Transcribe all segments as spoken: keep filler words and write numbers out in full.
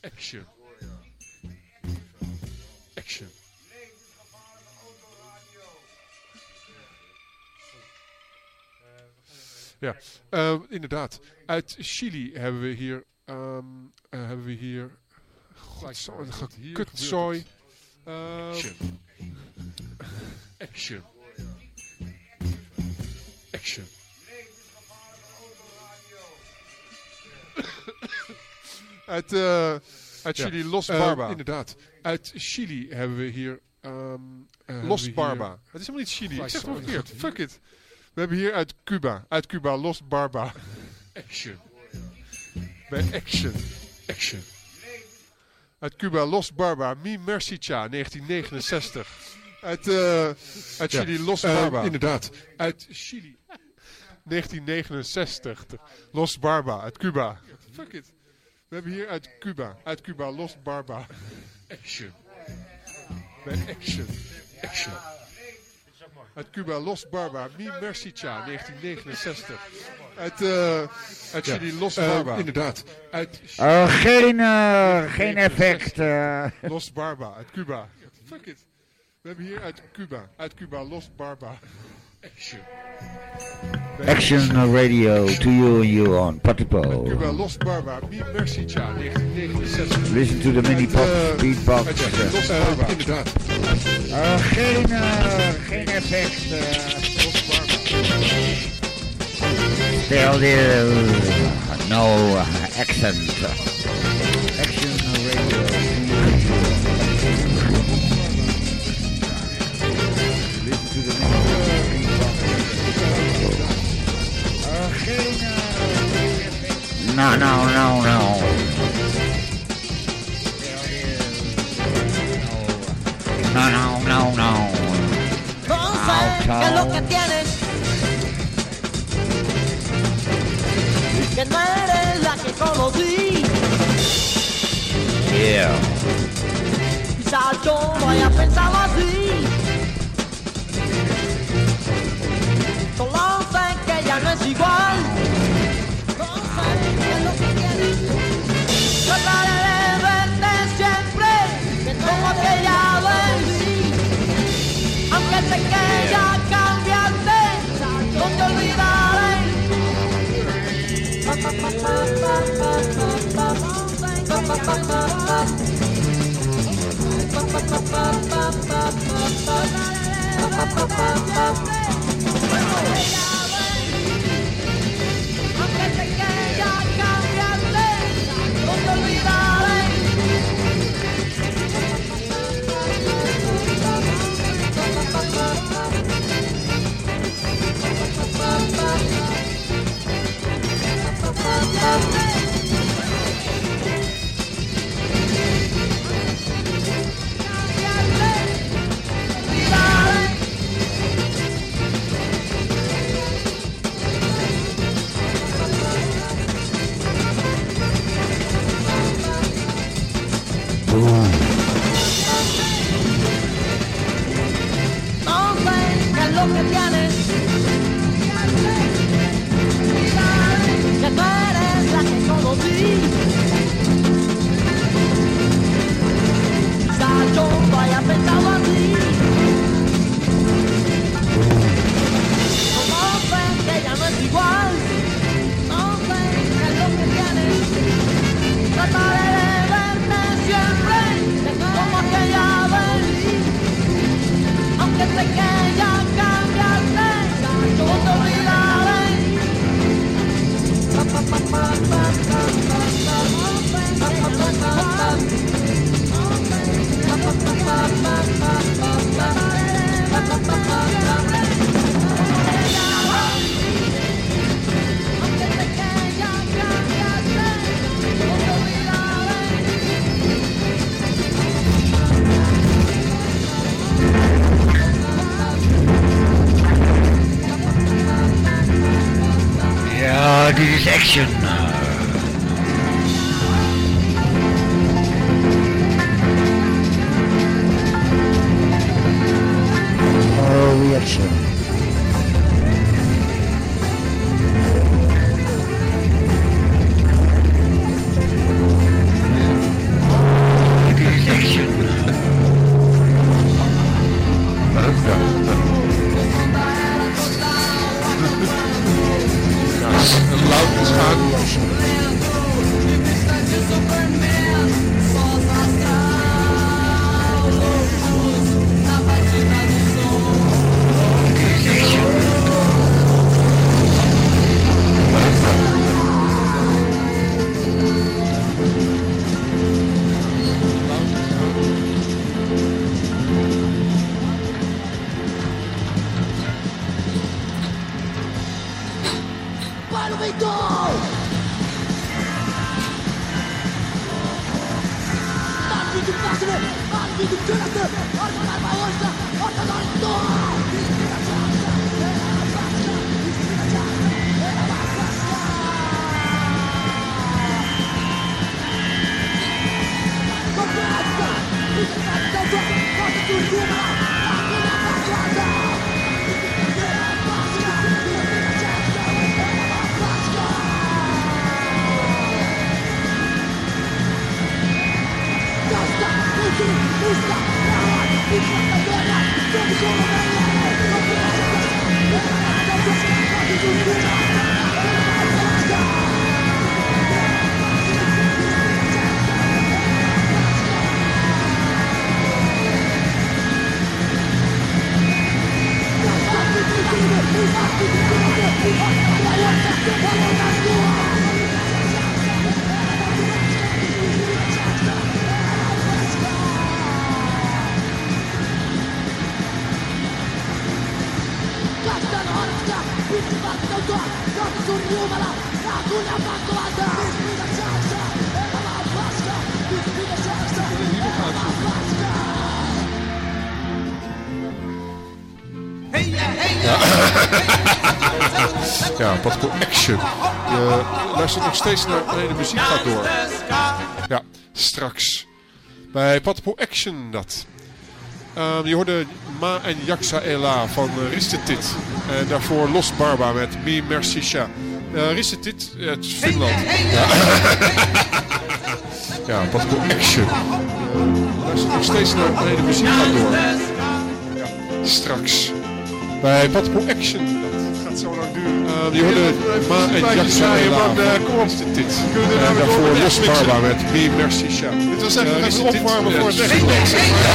Action. Action. Ja, uh, inderdaad. Uit Chili hebben we hier... Um, uh, hebben we hier... Godzooi, gekutzooi. Uh, Action. Action. Action. Uit, uh, uit Chili, ja. Los Barba. Uh, inderdaad. Uit Chili hebben we hier... Um, uh, Los we Barba. Hier... Het is helemaal niet Chili. Ik zeg het nog een keer. Fuck it. We hebben hier uit Cuba. Uit Cuba, Los Barba. Action. Bij Action. Action. Uit Cuba, Los Barba. Mi Mercicha, negentien negenenzestig. Uit, uh, uit Chili, ja. Los Barba. Uh, inderdaad. Uit Chili. negentien negenenzestig. Los Barba. Uit Cuba. Fuck it. We hebben hier uit Cuba. Uit Cuba, Los Barba. Action. Bij Action. Action. Uit Cuba, Los Barba, Mi Mercicha, negentien negenenzestig. Uit, uh, uit ja. Chili, Los Barba. Uh, inderdaad. Uit uh, geen, uh, geen effect. Uh. Los Barba, uit Cuba. Fuck it. We hebben hier uit Cuba. Uit Cuba, Los Barba. Action. Action Radio to you and you on Patipo. Cuba, Los Barba, Mi Mercicha, negentien negenenzestig. Listen to the mini pop uh, beatbox. Uh, Los Barba, uh, inderdaad. Uh, geen, uh, geen effect. Uh. Los Barba. Still there, uh, no uh, accent. Action Radio. Listen to the mini No, no, no, no. No, no, no, no. No sé qué es lo que tienes, que no eres la que conocí. Yeah. Quizás yo no haya pensado así. Solo sé que ya no es igual. Trataré de verte siempre como aquella vez, aunque sé que ya cambiaste, no te olvidaré. Aunque sé que ya cambiaste, no te olvidaré. No sé qué es lo que tienes, que tú eres la que conocí. Quizás yo no haya pensado así. No sé que ya no es igual. No sé qué es lo que tienes. Trataré de verte siempre como aquella vez, aunque sé que ya cambiaste, no te olvidaré. Ja, dit is Action. Oh, reaction. Ja, Patapoo Action. Je luistert nog steeds naar... Nee, de muziek gaat door. Ja, straks. Bij Patapoo Action dat. Um, je hoorde Ma en Yaksa Ela van uh, Ristetit. En daarvoor Los Barba met Mi Merci Sha. Uh, Ristetit, het is Finland. Ja, ja Patapoo Action. Je luistert nog steeds naar... Nee, de muziek gaat door. Ja, straks. Bij Patapoo Action. Dat gaat zo lang duren. Uh, je hoorde Ma en Yaksa Ela van Ristetit. En daarvoor Los Barba met Mi Merci Sha. Dit was even een opwarmen voor het Nederlands.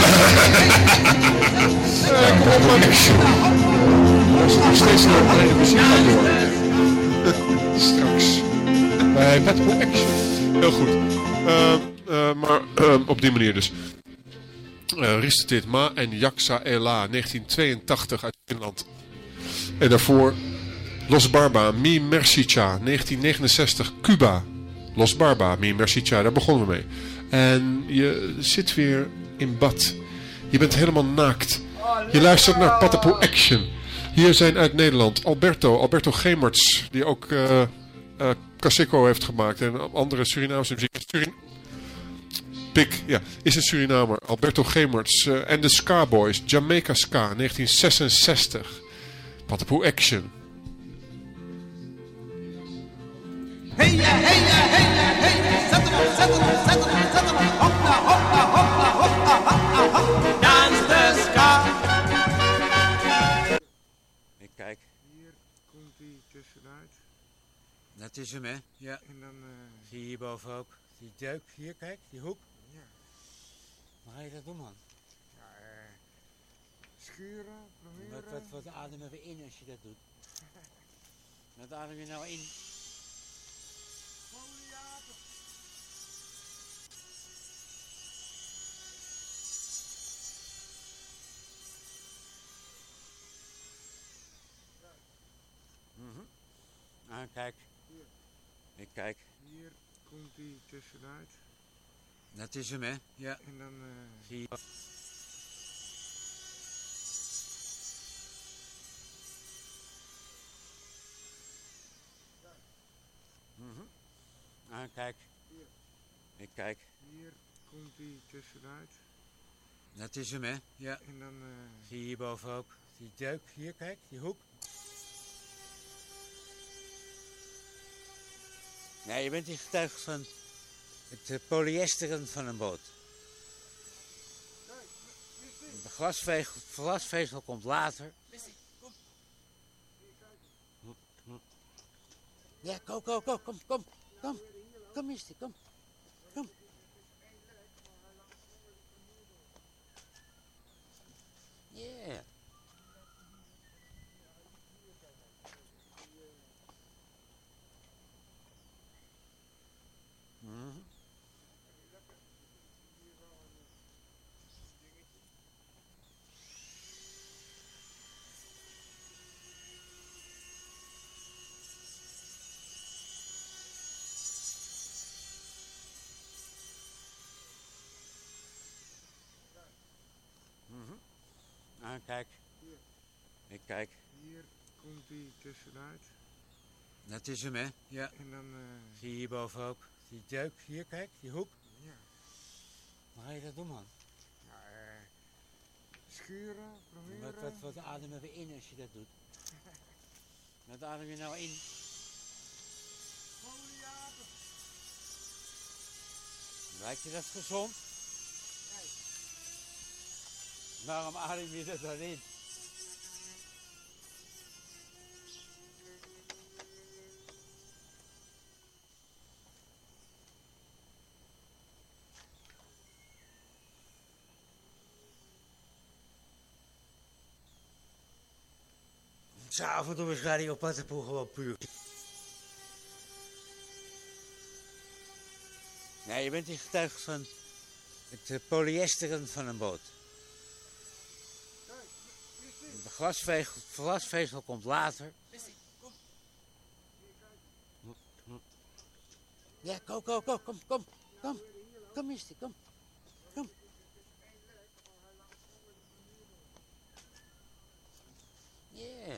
Ja, Patapoo Action. Er is nog steeds nog alleen de muziek gaat door. Straks. Bij Patapoo Action. Heel goed. Uh, uh, maar uh, op die manier dus. Uh, Ristetit, Ma en Yaksa Ela, negentien tweeëntachtig uit Finland. En daarvoor Los Barba, Mi Merci Cha, negentien negenenzestig, Cuba. Los Barba, Mi Merci Cha, daar begonnen we mee. En je zit weer in bad. Je bent helemaal naakt. Je luistert naar Patapoo Action. Hier zijn uit Nederland Alberto, Alberto Gemerts, die ook uh, uh, Kaseko heeft gemaakt en andere Surinaamse muziek. Surin Pik, ja, is een Surinamer. Alberto Gemerts uh, en de Ska Boys, Jamaica Ska, negentien zesenzestig. Patapoo Action. Hey ja, hey ja, hey ja, hey ja, zet hem op, zet hem op, zet hem op, zet hem op, hopla, hopla, hopla, hopla, hopla, hopla, dans de ska. Ik kijk. Hier komt hij tussenuit. Dat is hem, hè? Ja. En dan... Uh... Zie je hierboven ook? Die deuk, hier, kijk, die hoek. Ja. Hoe ga je dat doen, man? Ja, uh, schuren, proberen. Wat, wat, wat ademen we in als je dat doet? Wat adem je nou in? Mm-hmm. Ah, kijk. Hier. Ik kijk. Hier komt hij tussenuit. Dat is hem, hè? Ja. En dan... Uh... Zie je... Mm-hmm. Ah, kijk. Hier. Ik kijk. Hier komt hij tussenuit. Dat is hem, hè? Ja. En dan... Uh... Zie je hierboven ook? Die deuk, hier, kijk, die hoek. Ja, je bent hier getuige van het uh, polyesteren van een boot. De glasvezel, glasvezel komt later. Ja, kom, kom, kom, kom, kom, kom, kom, Misty, kom, kom. Yeah. Mm-hmm. Ah, kijk. Ik kijk. Hier komt hij tussenuit. Dat is hem, hè? Ja. En dan... Uh... Zie je hierboven ook? Die deuk, hier, kijk, die hoek. Ja. Hoe ga je dat doen, man? Ja, uh, schuren, proberen. Wat, wat, wat ademen we in als je dat doet? Wat adem je nou in? Lijkt je dat gezond? Nee. Waarom adem je dat dan in? S'avonds doen we Radio Pattenpoel gewoon puur. Nee, je bent niet getuige van het uh, polyesteren van een boot. De glasvezel, glasvezel komt later. Ja, kom, kom, kom, kom, kom, kom, kom, mister, kom, kom. Yeah.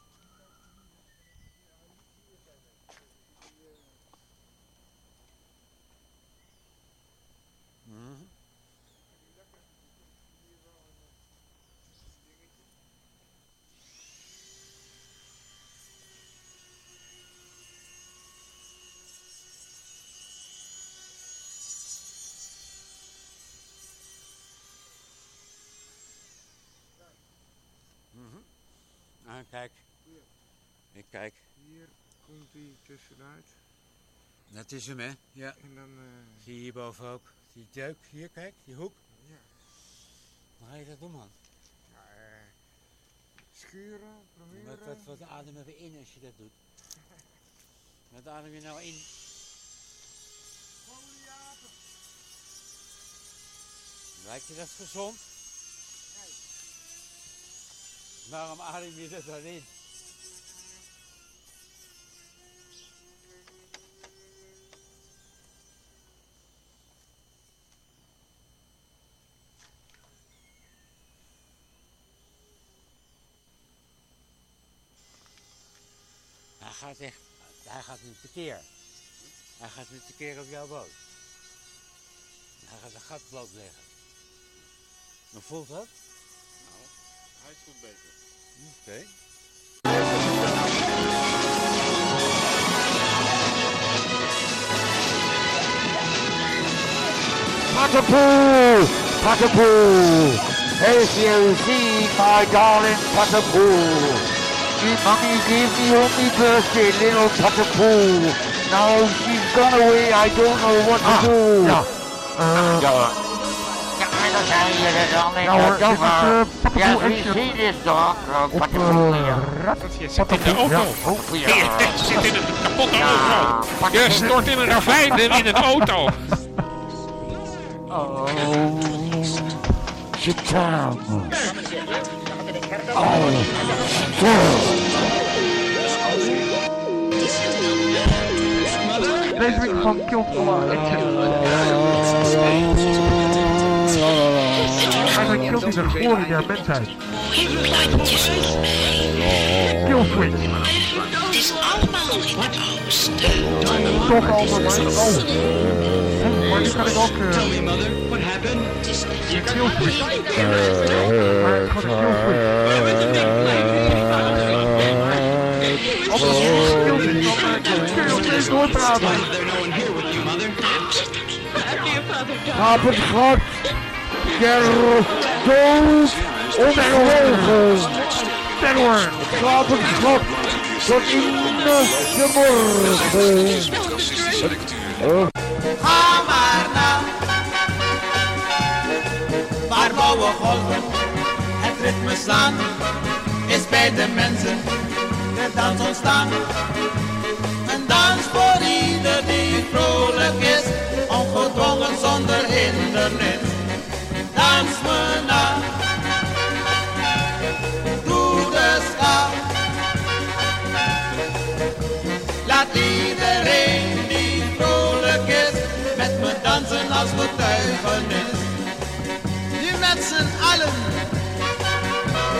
Mm-hmm. Mm-hmm. Ah, kijk. Ik kijk. Hier komt hij tussenuit. Dat is hem, hè? Ja. En dan... Uh... Zie je hierboven ook? Die deuk, hier, kijk, die hoek. Ja. Hoe ga je dat doen, man? Ja, uh, schuren, proberen. Wat, wat, wat ademen we in als je dat doet? Wat adem je nou in? Lijkt je dat gezond? Nee. Waarom adem je dat dan in? Hij gaat echt, hij gaat nu tekeer. Hij gaat nu tekeer op jouw boot. Hij gaat een gat blootleggen. Hoe voelt dat? Nou, hij voelt beter. Oké. Okay. Pattenpoel! Pattenpoel! If you see my darling Pattenpoel, she mommy gave me on my birthday little Pattenpoel. Now she's gone away, I don't know what to ah, do. Ja. Uh, ja. Ja, en dan zijn jullie dan in ja, de dogger. Yes, we see this dog. Uh, Pattenpoel hier. Je zit in de auto. Je zit in een kapotte auto. Je stort in een ravijn in een auto. Oh, sit down. Oh, deze week van Kiltcola Action. Eigenlijk kilt hij de glorie der mensheid. Killswitch. Het is allemaal nog in het oosten. Toch al voor mij. Oh. Maar nu kan ik ook... Uh, Tell me, mother, what happened? Killswitch. Maar ik ga de Killswitch. Als er een skill zit, dan kun je nog steeds doorpraten. Op het gat der dood onthogen. Terror. Op het gat tot in de morgen. Ga maar na, waar blauwe golven het ritme slaan, is bij de mensen de dans ontstaan. Een dans voor ieder die vrolijk is, ongedwongen zonder hindernis. Dans me na, doe de ska. Laat iedereen die vrolijk is met me dansen als getuigenis. Nu met z'n allen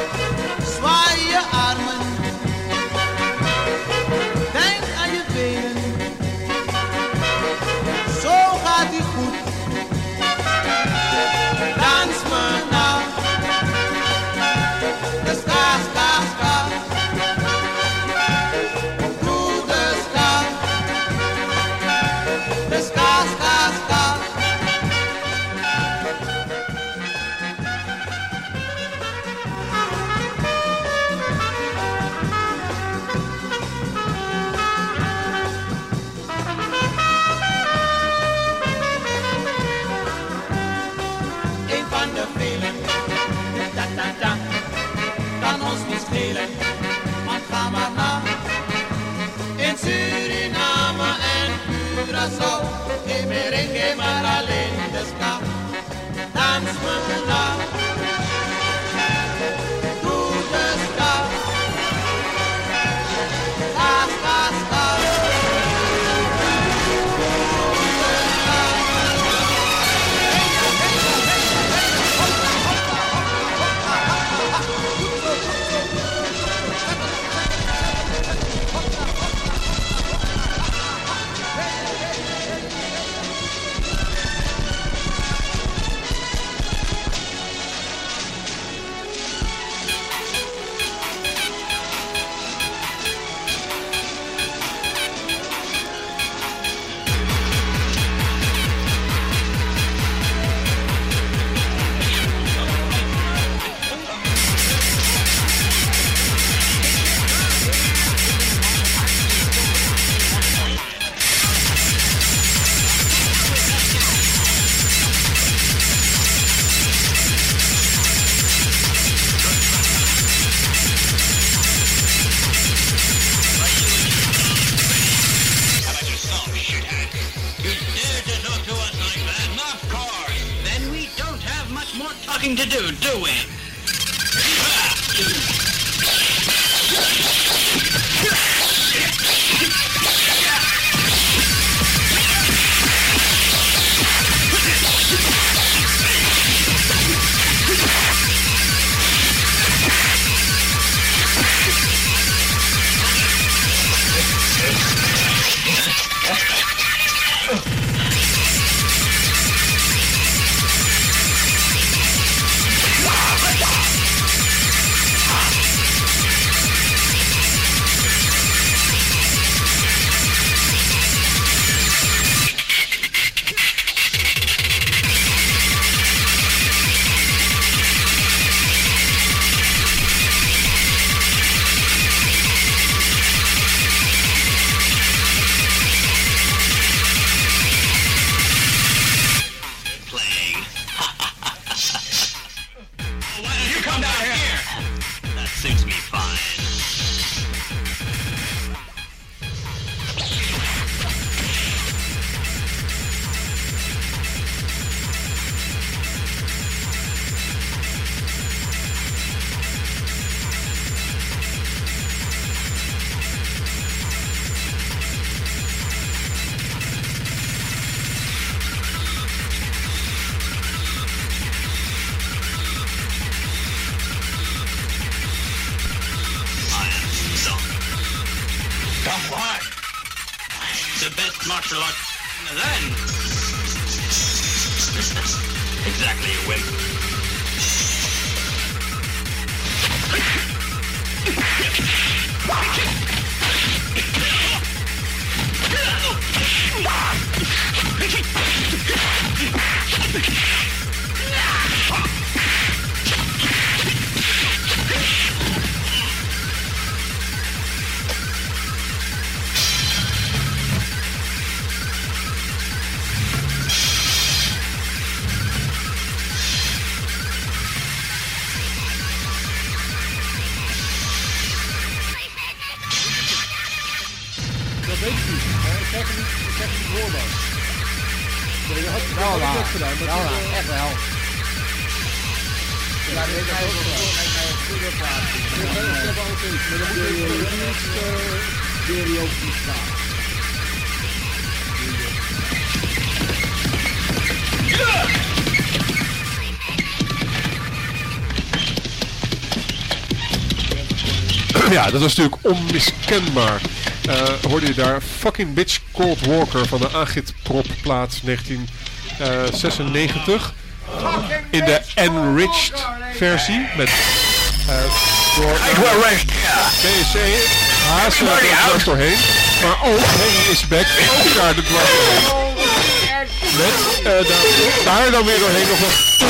nothing to do, do we? martial art then. Exactly, you wimp. Wel laat, wel laat, echt wel. Ja, dit is ook een goede plaats. Ik heb ook iets, maar dan moet je niet weer op die staan. Ja, dat was natuurlijk onmiskenbaar. Uh, hoorde je daar Fucking Bitch Cold Walker van de Agitprop-plaat negentien zesennegentig. In de enriched versie met uh, door B S C Hazen er dwars doorheen. Maar ook Henry is back ook daar de dwars doorheen. Met uh, daar, daar dan weer doorheen nog wat.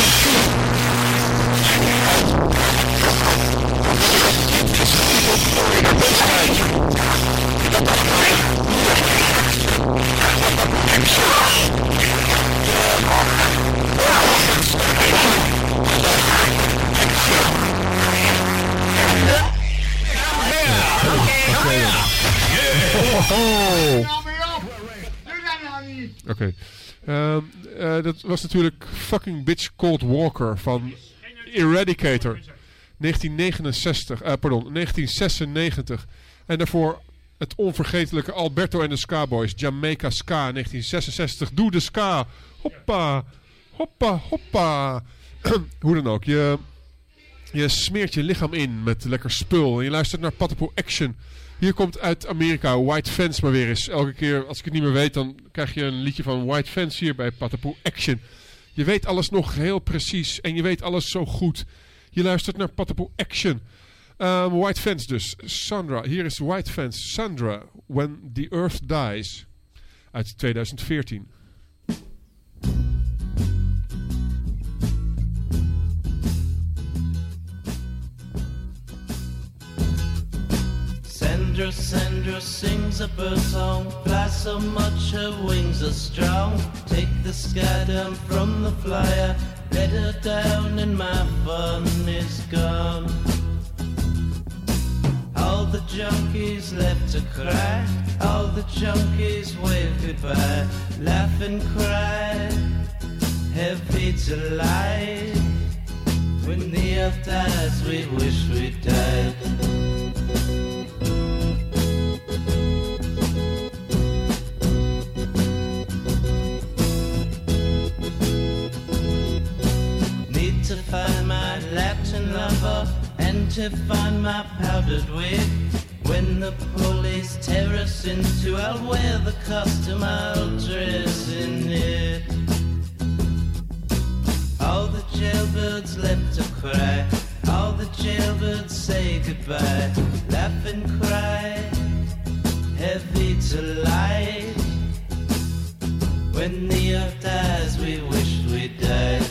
Oké. Okay. Uh, uh, dat was natuurlijk Fucking Bitch Cold Walker van Eradicator. negentien negenenzestig, uh, pardon, negentien zesennegentig. En daarvoor het onvergetelijke Alberto en de Ska Boys, Jamaica Ska, negentien zesenzestig. Doe de ska. Hoppa, hoppa, hoppa. Hoe dan ook, je, je smeert je lichaam in met lekker spul. En je luistert naar Patapoe Action. Hier komt uit Amerika White Fence maar weer eens. Elke keer als ik het niet meer weet, dan krijg je een liedje van White Fence hier bij Patapoe Action. Je weet alles nog heel precies en je weet alles zo goed. Je luistert naar Patapoe Action. Um, White Fence dus. Sandra. Hier is White Fence. Sandra. When the Earth Dies. Uit tweeduizend veertien. Sandra, Sandra sings a bird song, flies so much her wings are strong. Take the sky down from the flyer, let her down and my fun is gone. All the junkies left to cry, all the junkies wave goodbye, laugh and cry, have pizza light. When the earth dies, we wish we died. Need to find my Latin lover and to find my powdered wig. When the police tear us into, I'll wear the costume, I'll dress in it. All the jailbirds left to cry, all the jailbirds say goodbye. Laugh and cry, heavy to light. When the earth dies, we wish we died.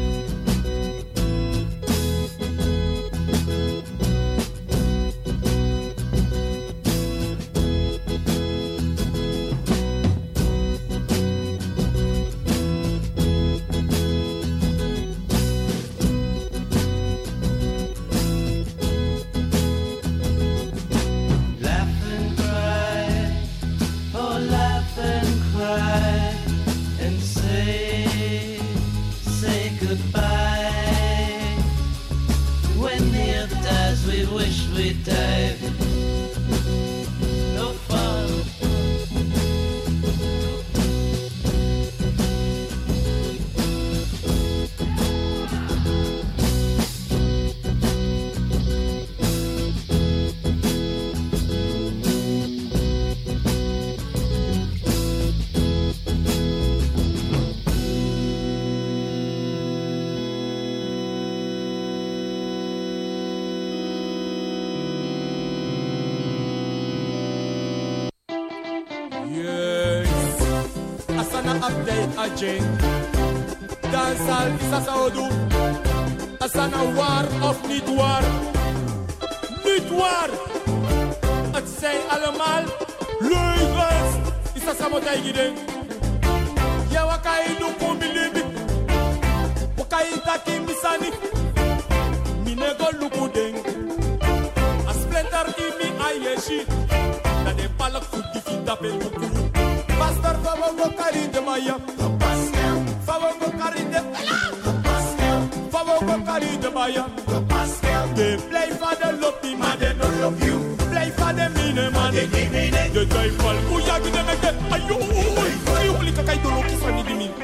Ajay, dancehall is a Saudi. Asana war of niet war, niet war. Het zijn allemaal leugens. Is a samotai giden. Ya wakai no kombilibi, wakai taki misani. Minego lukudeng. A splinter in me ayeshi. Na de palak futi fita peluku. Pastor favor go carry the maya. Favor go carry the Favor go carry the maya. They play for the love me, man, they don't love you. Play for the mine, man, they give me the The joyful, who ya give them again? Ayo, ayo, holy kakai dolo, kiss me, give me.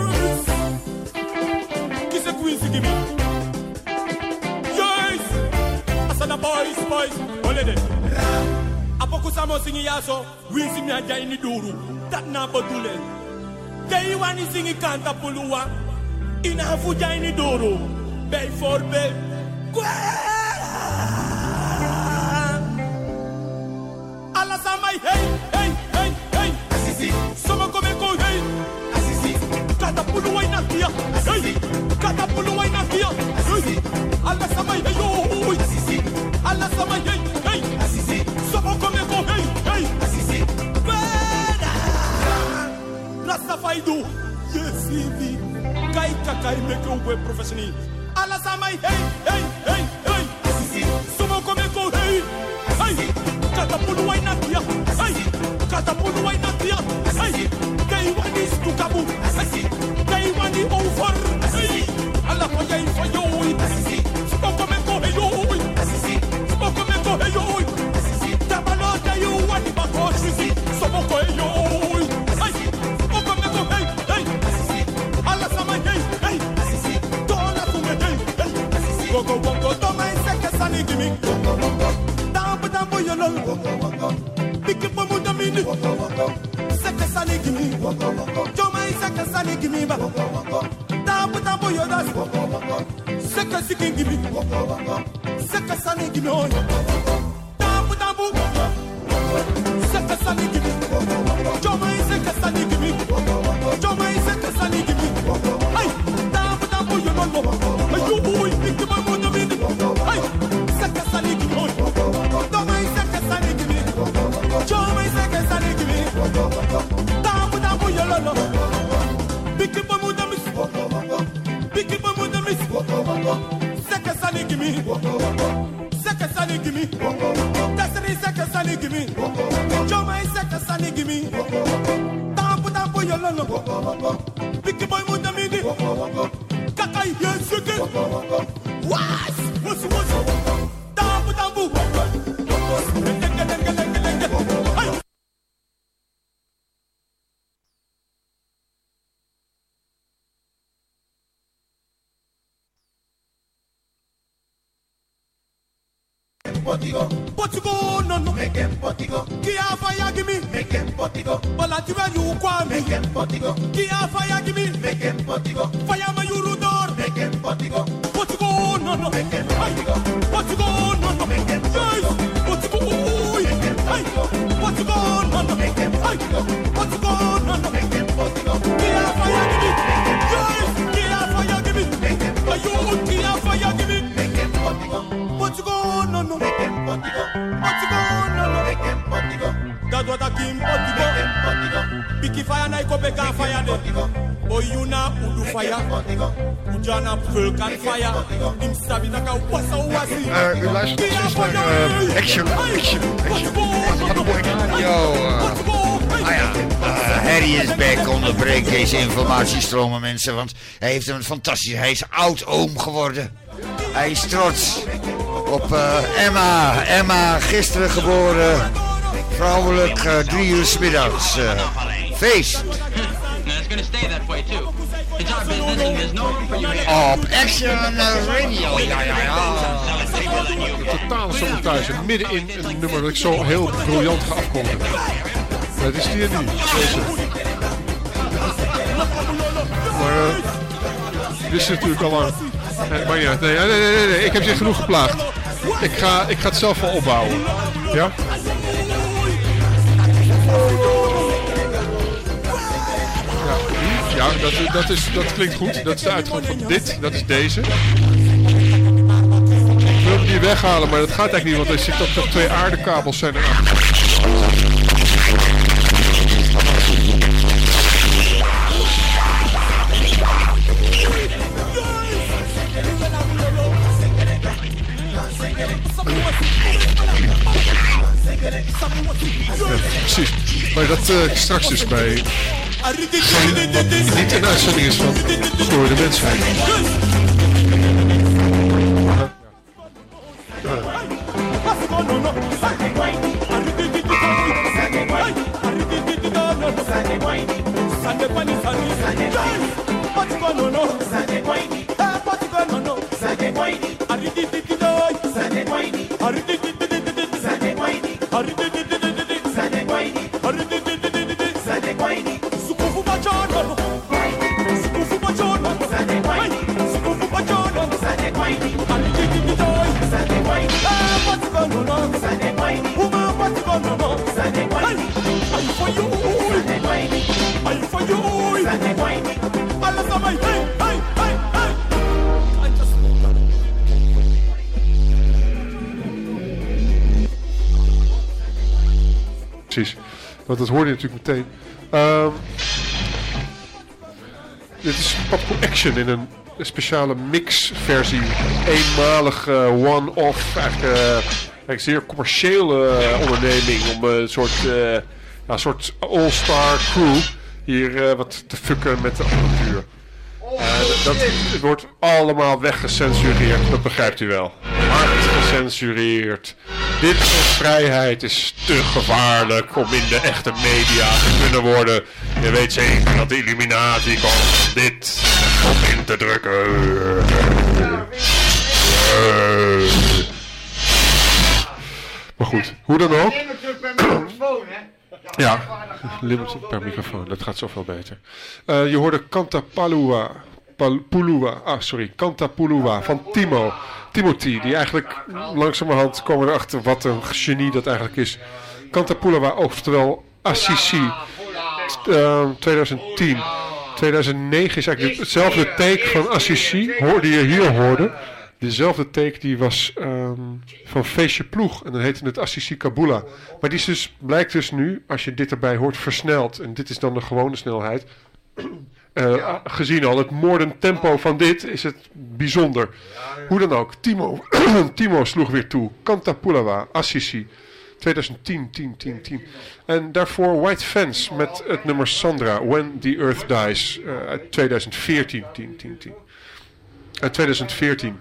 Kiss a queen, give me. Yes! Asana boys, boys, holiday. Apoku samo singi yaso, wisi mi aja ini duru. Dat na bodule. Kei wani singi kanta puluwa. Ina fuja ini duru. Bij voorbeeld. Alla samai hey, hey, hey, hey. Asisi. Soma komeko hey. Asisi. Kata puluwa ina kia. Hey. Kata puluwa ina kia. Asisi. Alla samai hey yo. Asisi. Alla samai hey, hey. Asisi. Soma komeko hey, hey. Asisi. Rastafari do, yes, baby. Kai kakai make you a professional. Alla samai hey, hey, hey, hey. Asisi. Sumo komeko hey, hey. Katapulu waina tia, hey. Katapulu waina tia, hey. Kai wani stukabu, asisi. Kai wani over, hey. Alla faya faya oi, asisi. Sumo komeko hey yo, asisi. Sumo komeko hey yo, asisi. Tabalo da you wani bako sisi. Sumo ko hey yo. Go go go to my second sunny gimme. Damp damp yo lol. Pick up mo damini. Second sunny gimme. To my second sunny gimme ba. Damp damp yo das. Second sikin gimme. Second sunny gimme on. Damp damp. Second sunny gimme. To my second sunny gimme. To my second sunny gimme. Hey, damp damp yo lol. Ayo boy, pick up mo damini. Hey, second sunny gimme on. To my second sunny gimme. To my second sunny gimme. Damp damp yo lol. Pick up mo damini. Pick up mo damini. Second sunny gimme. Second sunny gimme. That's the second sunny gimme. To my second sunny gimme. Damp damp yo lol. Pick up mo damini. Kakai yes again. potigo. Potigo, no, no. Make him potigo. Kia fire, give me. Make him potigo. Balatiwa, you kwa me. Make him potigo. Kia fire, give me. Make him potigo. Fire, my urudor. Make him potigo. Potigo, no, no. Make him potigo. Potigo, no, no. Make him potigo. Potigo, make him potigo. Potigo, no, no. Make him potigo. Potigo, no, no. Make him potigo. Kia fire, give me. Yes, kia fire, give me. Make him potigo. Kia fire, give me. Make him potigo. Potigo, no, no. Make him potigo. Potigo, no, no. Make him potigo. Dat wat ik in potigo. Make him potigo. Biki fire na iko beka fire de. Oyuna udu fire. Ujana vulkan fire. Dim sabi na ka wasa wasi. Uh, u luistert dus naar uh, Action, Action, Action. Yo, uh, ah ja, uh, Harry is back. Onderbreek deze informatiestromen, mensen, want hij heeft een fantastisch, hij is oud-oom geworden. Hij is trots op uh, Emma. Emma, gisteren geboren, vrouwelijk, uh, drie uur 's middags. Uh, feest. Op Action Radio. Ja, ja, ja. Totale sabotage. Midden in een nummer dat ik zo heel briljant ga afkondigen. Dat is die en die. Deze. Maar uh, dit is natuurlijk al lang. Nee, maar ja, nee, nee, nee, nee, nee. Ik heb je genoeg geplaagd. Ik ga, ik ga het zelf wel opbouwen. Ja? Ja, dat, dat, is, dat klinkt goed. Dat is de uitgang van dit. Dat is deze. Ik wil hem niet weghalen, maar dat gaat eigenlijk niet, want er zit op de twee aardekabels zijn er achter. Ja, precies. Maar dat uh, straks dus bij... Niet een uitzending is van Voor de Mensheid. Precies, want dat hoorde je natuurlijk meteen. Um, dit is Patco Action in een speciale mixversie. Eenmalig uh, one-off, eigenlijk, uh, eigenlijk zeer commerciële uh, onderneming om uh, een soort, uh, ja, een soort all-star crew hier uh, wat te fucken met de apparatuur. Uh, dat, het wordt allemaal weggecensureerd, dat begrijpt u wel. Hard gecensureerd. Dit soort vrijheid is te gevaarlijk om in de echte media te kunnen worden. Je weet zeker dat de Illuminati komt om dit op in te drukken. Maar goed, hoe dan ook. Ja, limited per microfoon, dat gaat zoveel beter. Uh, je hoorde Cantapalua, Pal, Pulua, ah sorry, Cantapulua van Timo. Timothy, die eigenlijk langzamerhand komen we erachter wat een genie dat eigenlijk is. Cantapulua, oftewel Assisi, uh, twintig tien. tweeduizend negen is eigenlijk hetzelfde take van Assisi, hoorde je hier hoorde. Dezelfde take die was um, van Feestje Ploeg en dan heette het Assisi Kabula. Maar die is dus, blijkt dus nu, als je dit erbij hoort, versneld. En dit is dan de gewone snelheid. Uh, ja. Gezien al het moordend tempo van dit is het bijzonder. Ja, ja. Hoe dan ook, Timo, Timo sloeg weer toe. Cantapulua, Assisi, twintig tien, tien, tien, tien. En daarvoor White Fence met het nummer Sandra, When the Earth Dies, uh, uit twintig veertien, tien, tien, tien. Uit twintig veertien.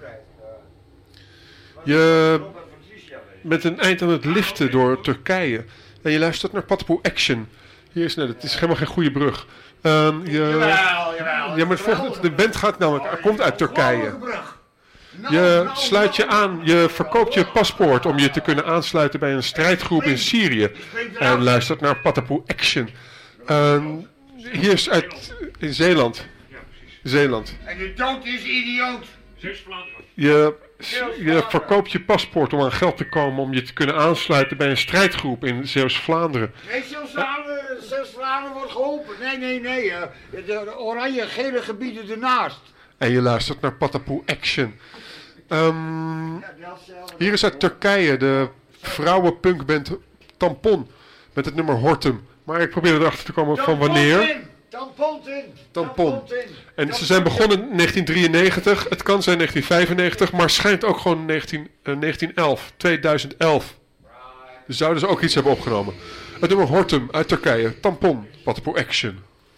Je bent een eind aan het liften door Turkije. En je luistert naar Patpo Action. Hier is net, het is helemaal geen goede brug. Um, je, jawel, jawel, ja, maar het volgende, de band gaat namelijk, komt uit Turkije. Je sluit je aan, je verkoopt je paspoort om je te kunnen aansluiten bij een strijdgroep in Syrië. En luistert naar Patapoe Action. Uh, hier is uit in Zeeland. Zeeland. En de dood is idioot. Je, je verkoopt je paspoort om aan geld te komen om je te kunnen aansluiten bij een strijdgroep in Zeeuws-Vlaanderen. Nee, Zeeuws-Vlaanderen Zeeuws-Vlaanderen wordt geholpen. Nee, nee, nee. Uh, de oranje, gele gebieden ernaast. En je luistert naar Patapoe Action. Um, hier is uit Turkije de vrouwenpunkband Tampon met het nummer Hortum. Maar ik probeer erachter te komen van wanneer. Tampon. Tampon. En ze zijn begonnen in negentien drieënnegentig. Het kan zijn negentien vijfennegentig, maar schijnt ook gewoon negentien, uh, negentien elf, tweeduizend elf. Dus zouden ze ook iets hebben opgenomen. Het nummer Hortum uit Turkije. Tampon. Patapoe Action.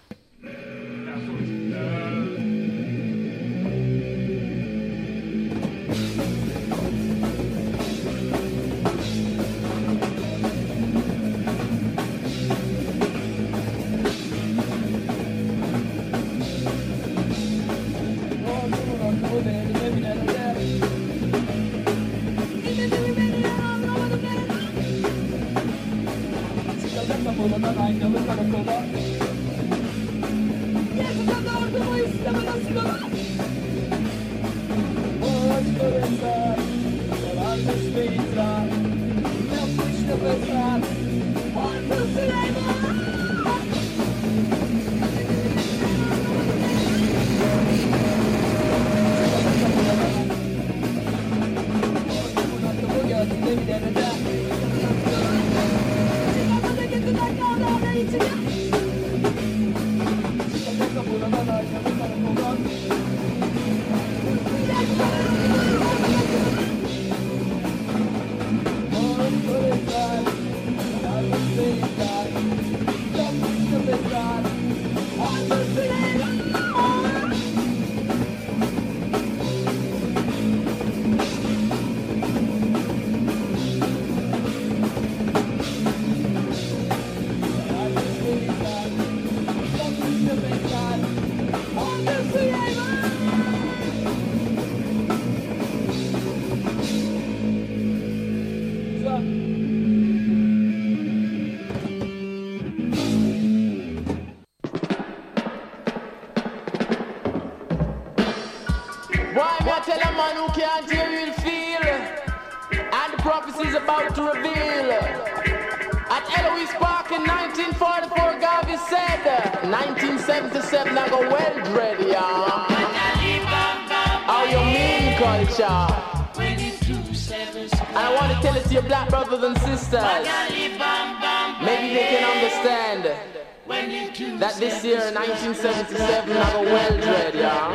That this year, nineteen seventy-seven, I go well dread,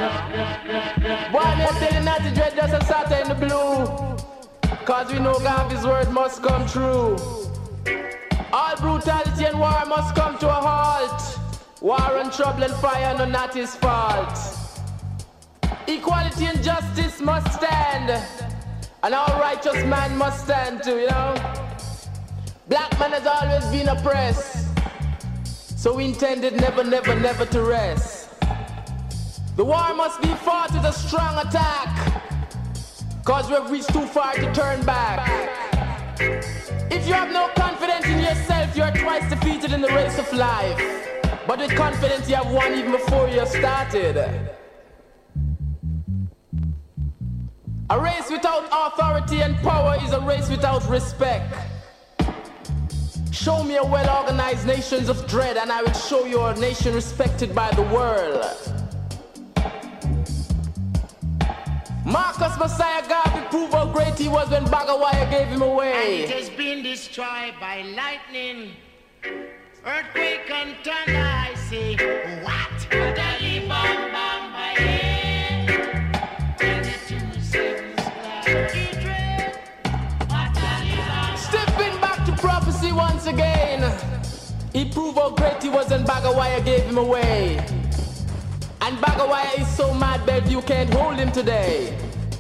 yeah. Why me telling that the dread just a sat in the blue? Cause we know God's word must come true. All brutality and war must come to a halt. War and trouble and fire, no not his fault. Equality and justice must stand. And all righteous man must stand too, you know. Black man has always been oppressed. So we intended never, never, never to rest. The war must be fought with a strong attack. Cause we have reached too far to turn back. If you have no confidence in yourself, you are twice defeated in the race of life. But with confidence you have won even before you started. A race without authority and power is a race without respect. Show me a well-organized nation of dread and I will show you a nation respected by the world. Marcus Messiah Garvey proved how great he was when Bagawaya gave him away. And it has been destroyed by lightning, earthquake and thunder, I say. What? Badali bam bam baye. twenty-two sevens Stepping back to prophecy once again. He proved how great he was and Bagawaya gave him away. And Bagawaya is so mad that you can't hold him today.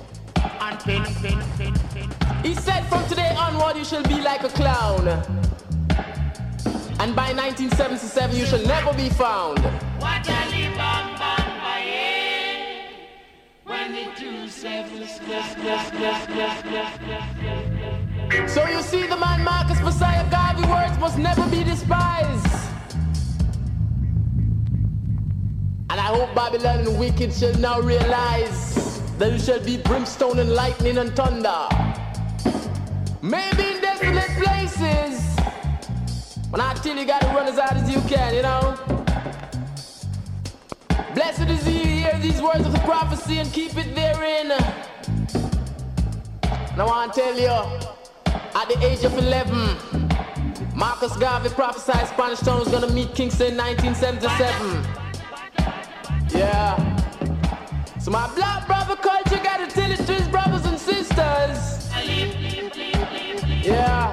He said from today onward you shall be like a clown. And by nineteen seventy-seven you shall never be found. When the two sevens So you see, the man Marcus Messiah Garvey words must never be despised. And I hope Babylon and the wicked shall now realize that it shall be brimstone and lightning and thunder. Maybe in desolate places, but I tell you, you gotta run as hard as you can, you know. Blessed is he who hears these words of the prophecy and keep it therein. And I want to tell you, at the age of eleven, Marcus Garvey prophesied Spanish Town was gonna meet Kingston in nineteen seventy-seven. Yeah. So my black brother culture gotta tell it to his brothers and sisters. Yeah.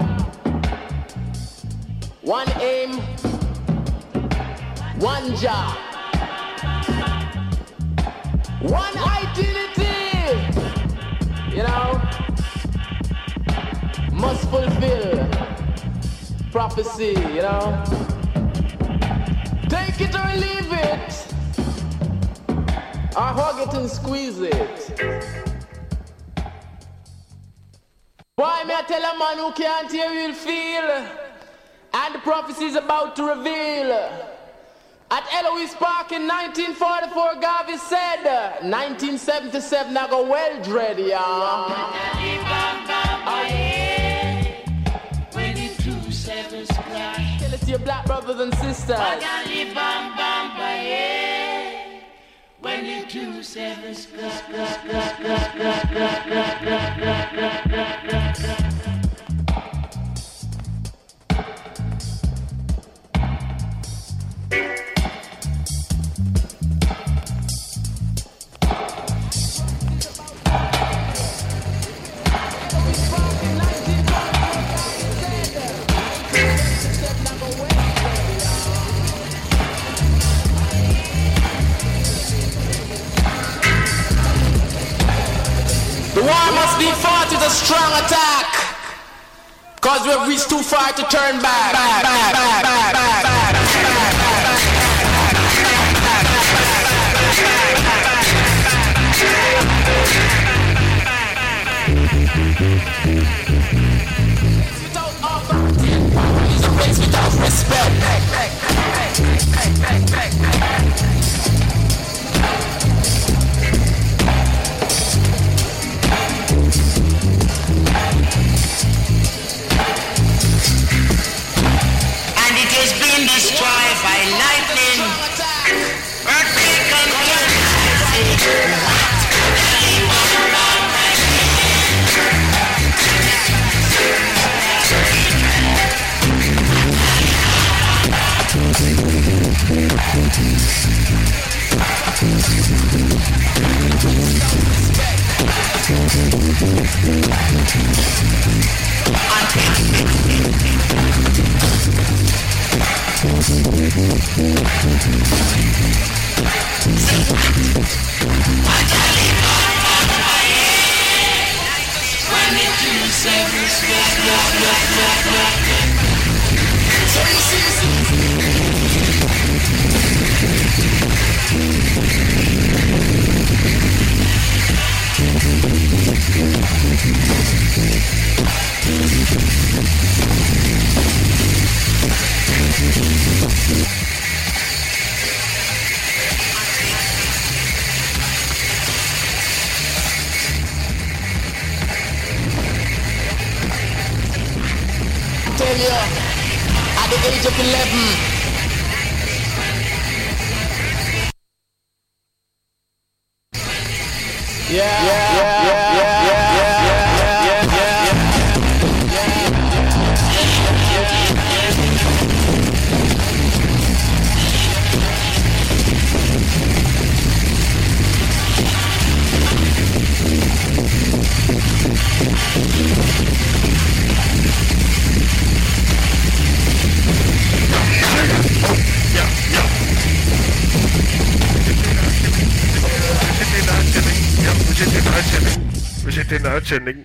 One aim, one job, one identity, you know, must fulfill prophecy, you know. Take it or leave it, or hug it and squeeze it. Why may I tell a man who can't hear will feel? And the prophecy is about to reveal. At Eloise Park in nineteen forty-four, Garvey said, nineteen seventy-seven, I go well dread, yeah. When the two sevens clash. Tell it to your black brothers and sisters. When the two sevens clash. The war must be fought with a strong attack, cause we have reached too far to turn back. back, back, back, back, back, back. Without respect. And it has been destroyed by lightning, earthquake and thunder. Tell you, at the age of eleven. Yeah, yeah, yeah, yeah, yeah, yeah, yeah, yeah, We zitten in de uitzending.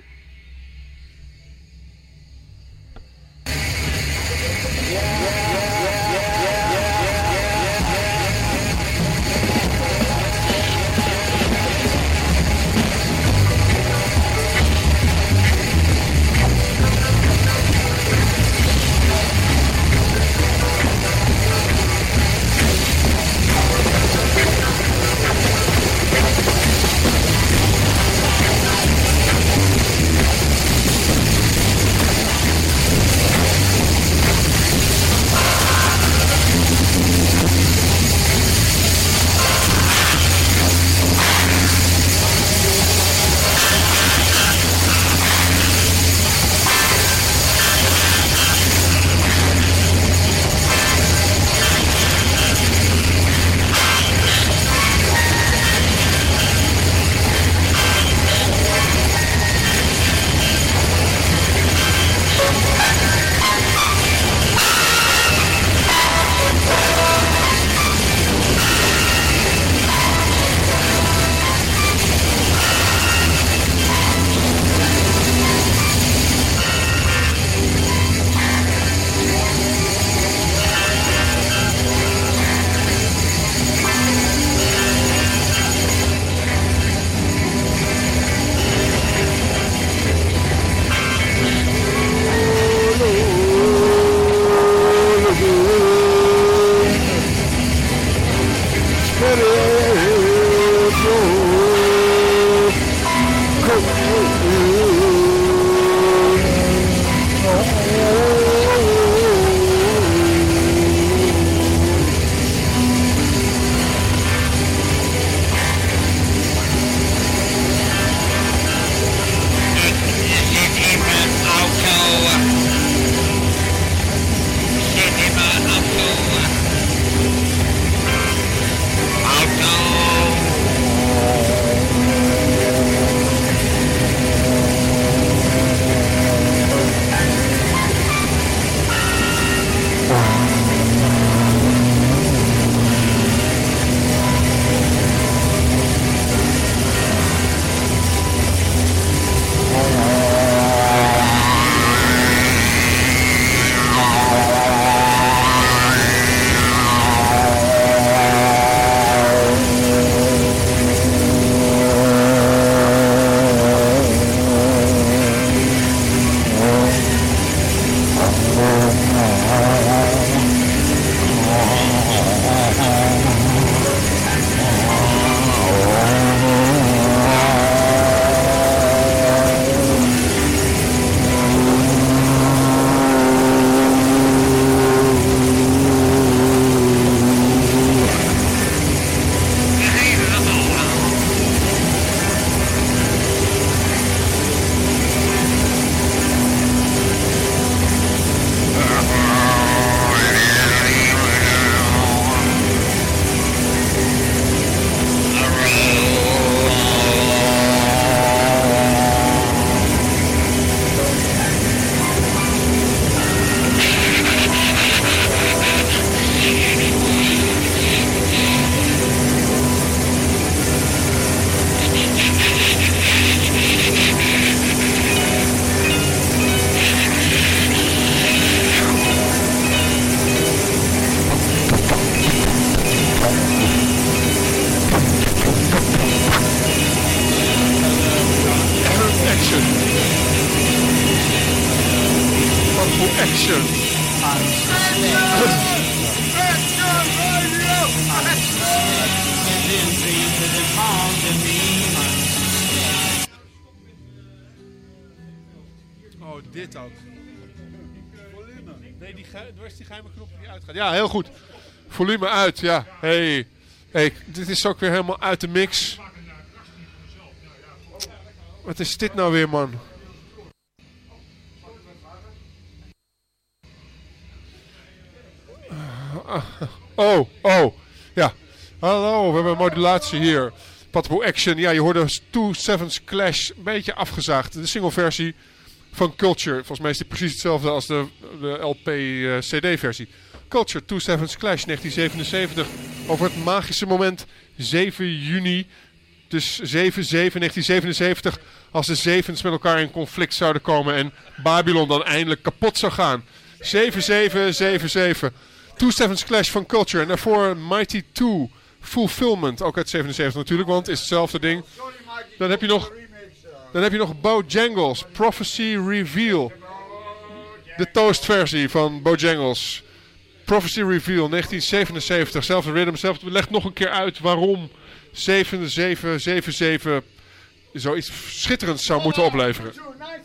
Action. Oh, dit ook. Nee, die ge- waar is die geheime knop die uitgaat? Ja, heel goed. Volume uit, ja. Hey. Hey, dit is ook weer helemaal uit de mix. Wat is dit nou weer, man? Oh, oh. Ja. Hallo, we hebben een modulatie hier. Patapoo Action. Ja, je hoorde Two Sevens Clash. Een beetje afgezaagd. De singleversie van Culture. Volgens mij is dit precies hetzelfde als de, de L P-C D-versie. Culture, Two Sevens Clash, negentien zevenenzeventig. Over het magische moment, zeven juni. Dus zeven zeven negentien zevenenzeventig. Als de zevens met elkaar in conflict zouden komen. En Babylon dan eindelijk kapot zou gaan. zeven zeven zeven zeven. Two Sevens Clash van Culture. En daarvoor Mighty two. Fulfillment. Ook uit zevenenzeventig natuurlijk, want het is hetzelfde ding. Dan heb je nog... Dan heb je nog Bojangles. Prophecy Reveal. De toastversie van Bojangles. Prophecy Reveal, negentien zevenenzeventig. Zelfde rhythm, zelf legt nog een keer uit waarom zeven zeven zeven zeven zoiets schitterends zou moeten opleveren.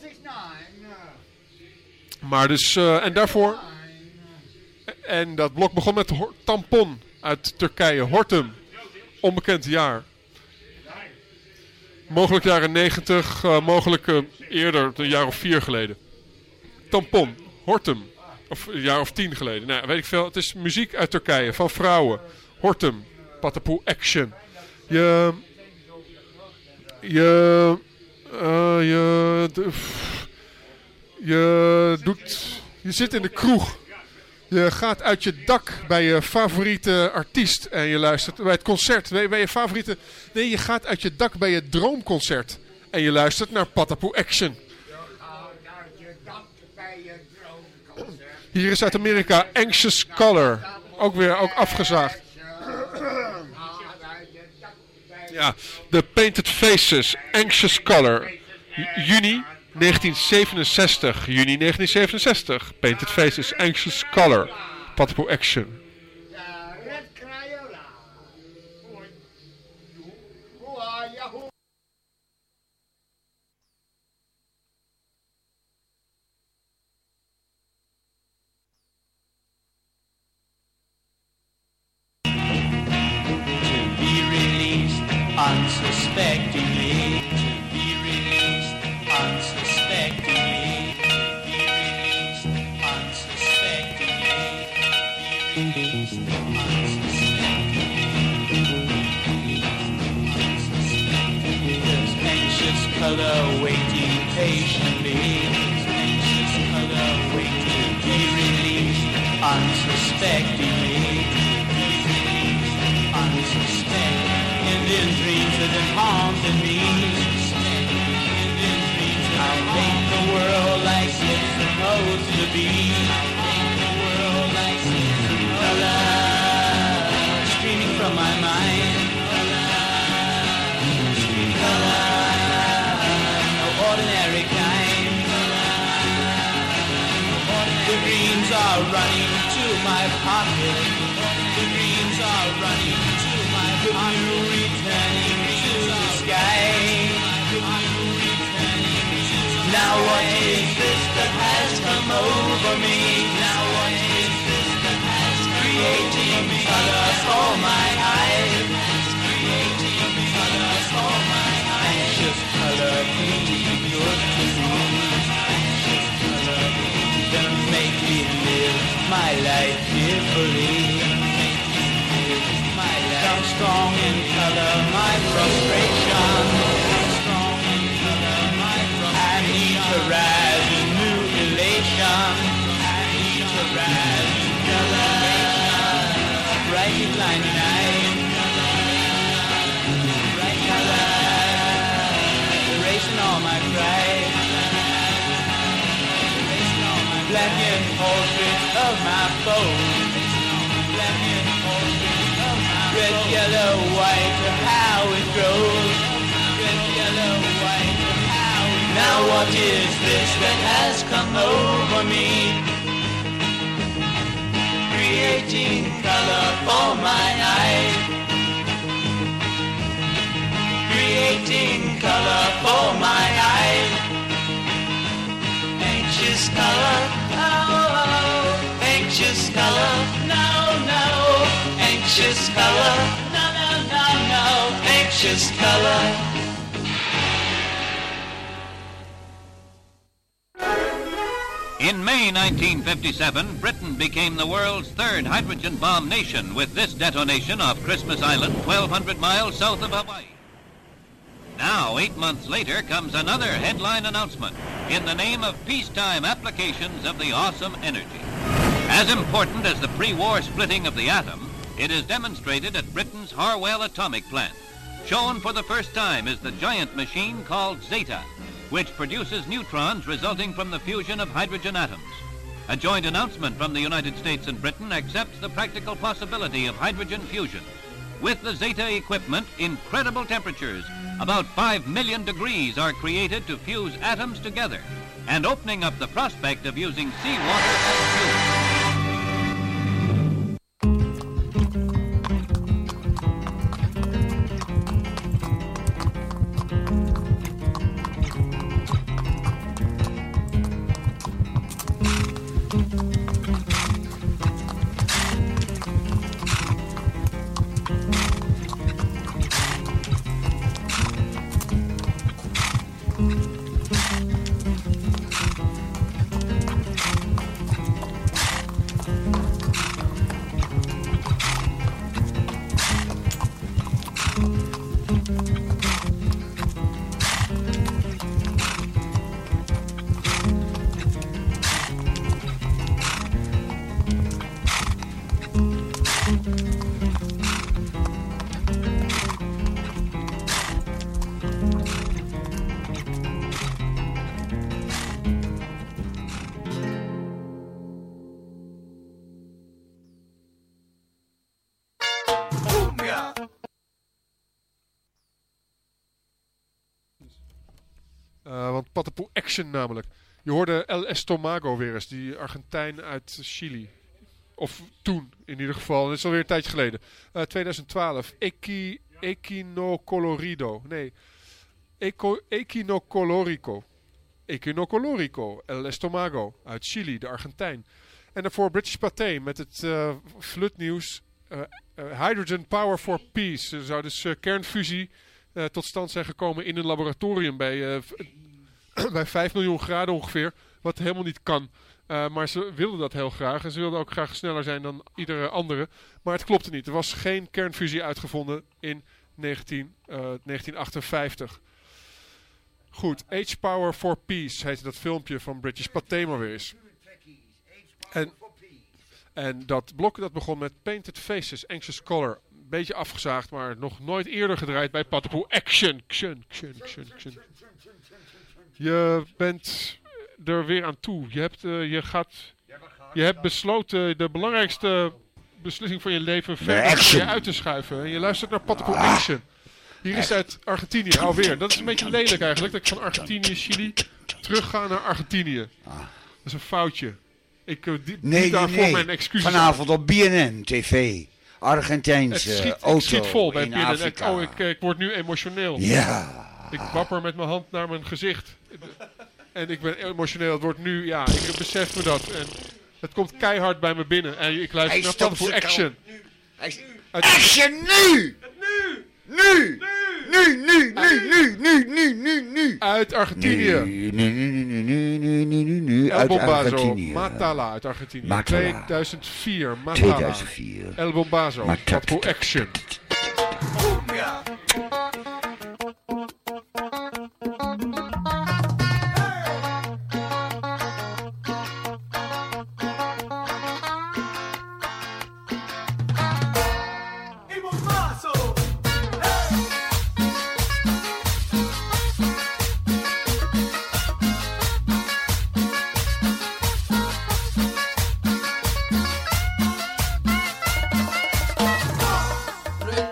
Maar dus, uh, en daarvoor... En dat blok begon met Hor- Tampon uit Turkije. Hortum. Onbekend jaar. Mogelijk jaren negentig, uh, mogelijk uh, eerder, een jaar of vier geleden. Tampon, Hortum. Of een jaar of tien geleden. Nou, weet ik veel. Het is muziek uit Turkije, van vrouwen. Hortum, Patapoo Action. Je... Je... Uh, je... De, je doet... Je zit in de kroeg. Je gaat uit je dak bij je favoriete artiest en je luistert bij het concert. Bij, bij je favoriete... Nee, je gaat uit je dak bij je droomconcert en je luistert naar Patapoo Action. Hier is uit Amerika Anxious Color. Ook weer ook afgezaagd. Ja, The Painted Faces, Anxious Color. Juni negentien zevenenzestig. Juni negentien zevenenzestig. Painted Faces, Anxious Color. Patapoo Action. Unsuspectingly, to be released unsuspectingly, be released unsuspectingly, be released unsuspectingly. There's anxious color waiting patiently, there's anxious color waiting to be released unsuspectingly, be released unsuspectingly. And in dreams that have haunted me, I'll make the world like it's supposed to be. I'll make the world like it's supposed to be. Streaming from my mind, color, no ordinary kind. The dreams are running to my pocket. The dreams are running to my pocket. Returning to the sky. Now what is this that has come over me? Now what is this that has creating color for my eyes? Creating color for my eyes. Anxious color, please be good to me. Anxious color, don't make me live my life fearfully. I'm strong in color, my frustration. Strong in color, my frustration. I need to rise in new elation. I need to rise in color. Bright blinding eyes. Bright color. Erasing all my pride. Erasing all my blackened portraits of my foes. Blackened portraits. Red, yellow, white, how it grows. Red, yellow, white, how it grows. Now what is this that has come over me? creating color for my eyes, creating color for my eyes, anxious color, oh, oh, anxious color, no, no, anxious color, no, no, no, no, anxious color. In May nineteen fifty-seven, Britain became the world's third hydrogen bomb nation with this detonation off Christmas Island, twelve hundred miles south of Hawaii. Now, eight months later, comes another headline announcement in the name of peacetime applications of the awesome energy. As important as the pre-war splitting of the atom, it is demonstrated at Britain's Harwell atomic plant. Shown for the first time is the giant machine called Zeta, which produces neutrons resulting from the fusion of hydrogen atoms. A joint announcement from the United States and Britain accepts the practical possibility of hydrogen fusion. With the Zeta equipment, incredible temperatures, about five million degrees, are created to fuse atoms together, and opening up the prospect of using seawater as fuel. Uh, want Patapoe Action namelijk. Je hoorde El Estomago weer eens, die Argentijn uit Chili. Of toen, in ieder geval. Dat is alweer een tijdje geleden. Uh, twintig twaalf. Equi, Equinocolorido. Nee. Eco, Equinocolorico. Equinocolorico. El Estomago uit Chili, de Argentijn. En daarvoor British Pathé met het uh, flutnieuws. Uh, uh, Hydrogen Power for Peace. Er zou dus uh, kernfusie uh, tot stand zijn gekomen in een laboratorium bij, uh, bij vijf miljoen graden ongeveer. Wat helemaal niet kan. Uh, maar ze wilden dat heel graag. En ze wilden ook graag sneller zijn dan iedere andere. Maar het klopte niet. Er was geen kernfusie uitgevonden in negentien, uh, negentien achtenvijftig. Goed. H-Power for Peace heette dat filmpje van British Pathé maar weer eens. En, en dat blok dat begon met Painted Faces, Anxious Color. Een beetje afgezaagd, maar nog nooit eerder gedraaid bij Patapoe Action. Action, action, action, action. Je bent er weer aan toe. Je hebt, uh, je gaat, je hebt besloten de belangrijkste beslissing van je leven verder voor je uit te schuiven. En je luistert naar Patapoe Action. Hier is uit Argentinië alweer. Dat is een beetje lelijk eigenlijk, dat ik van Argentinië, Chili terug ga naar Argentinië. Dat is een foutje. Ik uh, die, nee, daarvoor nee. mijn excuses. Vanavond op B N N T V. Argentijnse het schiet, auto het schiet vol bij in B N N. Afrika. Oh, ik, ik word nu emotioneel. Ja. Ik wapper met mijn hand naar mijn gezicht. En ik ben emotioneel. Het wordt nu, ja, ik besef me dat. En het komt keihard bij me binnen. En ik luister naar Patapoe Action. Action nu! Nu! Nu! Nu, nu, nu, nu, nu, nu, nu, nu. Uit Argentinië. Nu, nu, nu, nu, nu, nu, nu, nu, nu. El Uit Bombazo, Argentinië. Matala uit Argentinië. Matala. tweeduizend vier, Matala. tweeduizend vier. El Bombazo, Patapoe Action. Ja. Red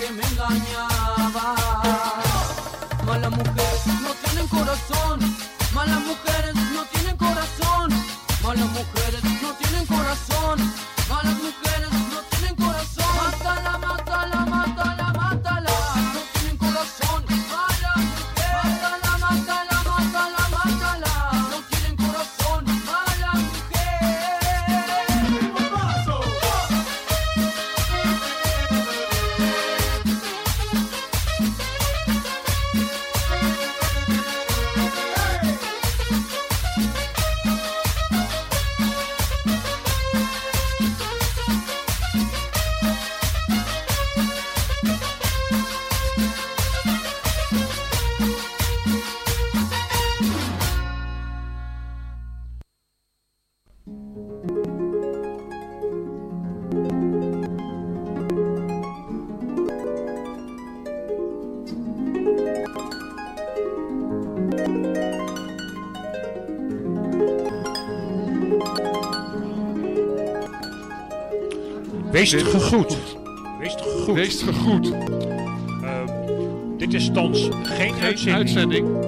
que me engañaba. Malas mujeres no tienen corazón. Malas mujeres no tienen corazón. Malas mujeres no tienen corazón. Malas mujeres no tienen corazón. Mátala, mátala, mátala, mátala. No tienen corazón. Malas mujeres. Mátala, mátala, mátala, mátala. No tienen corazón. Malas mujeres. ¡Paso! Wees gegroet. Wees gegroet. Wees gegroet. Uh, dit is thans geen, geen uitzending. uitzending.